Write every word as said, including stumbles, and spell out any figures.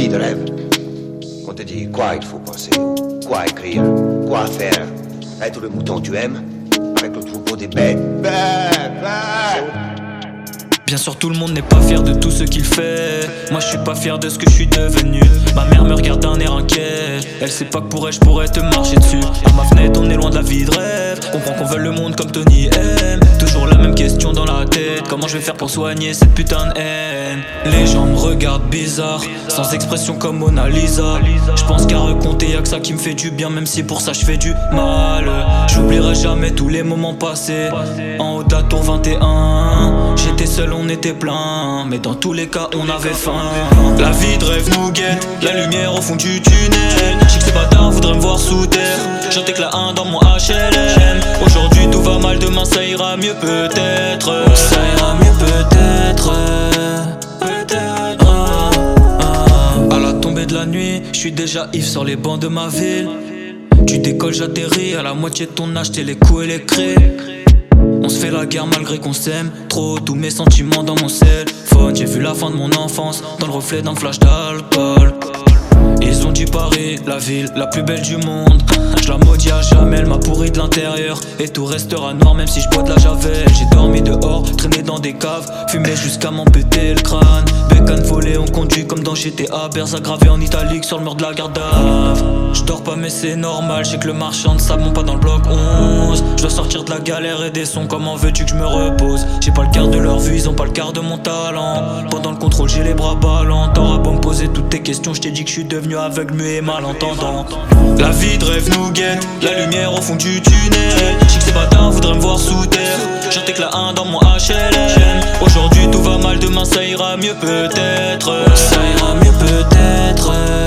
vie de rêve. On te dit quoi il faut penser, quoi écrire, quoi faire. Être le mouton que tu aimes, avec le troupeau des bêtes. Bêtes, bêtes. Bien sûr tout le monde n'est pas fier de tout ce qu'il fait. Moi je suis pas fier de ce que je suis devenu. Ma mère me regarde d'un air inquiet. Elle sait pas que pour elle je pourrais te marcher dessus. À ma fenêtre on est loin de la vie de rêve. Comprends qu'on veut le monde comme Tony M. Toujours la même question dans la tête. Comment je vais faire pour soigner cette putain de haine? Les gens me regardent bizarre, sans expression comme Mona Lisa. Je pense qu'à raconter y'a que ça qui me fait du bien. Même si pour ça je fais du mal. J'oublierai jamais tous les moments passés en haut de la tour vingt et un. J'étais seul, on était plein, mais dans tous les cas on avait faim. La vie de rêve nous guette, la lumière au fond du tunnel. Je sais que ces bâtards voudraient me voir sous terre. J'en la un dans mon H L M. Aujourd'hui tout va mal, demain ça ira mieux peut-être. Ça ira mieux peut-être. Peut-être. À la tombée de la nuit, je suis déjà ivre sur les bancs de ma ville. Tu décolles, j'atterris, à la moitié de ton âge, t'es les coups et les cris. On se fait la guerre malgré qu'on s'aime trop. Tous mes sentiments dans mon cell phone. J'ai vu la fin de mon enfance dans le reflet d'un flash d'alcool. Ils ont dit Paris, la ville la plus belle du monde. Je la maudis à jamais, elle m'a pourri de l'intérieur. Et tout restera noir même si je bois de la javel. J'ai dormi dehors, traîné dans des caves, fumé jusqu'à m'en péter le crâne. Bécane volée, on conduit comme dans G T A. Berza gravé en italique sur le mur de la garde d'Ave. Je dors pas mais c'est normal, je sais que le marchand de sable monte pas dans le bloc onze. Je dois sortir de la galère et des sons, comment veux-tu que je me repose? J'ai pas le quart de leur vue, ils ont pas le quart de mon talent. Pendant le contrôle j'ai les bras ballants. T'auras beau me poser toutes tes questions, je t'ai dit que je suis devenu aveugle, muet et malentendant. La vie de rêve nous guette, la lumière au fond du tunnel. Je sais que ces bâtards voudraient me voir sous terre. J'en la un dans mon H L M. Aujourd'hui tout va mal, demain ça ira mieux peut-être. Ça ira mieux peut-être.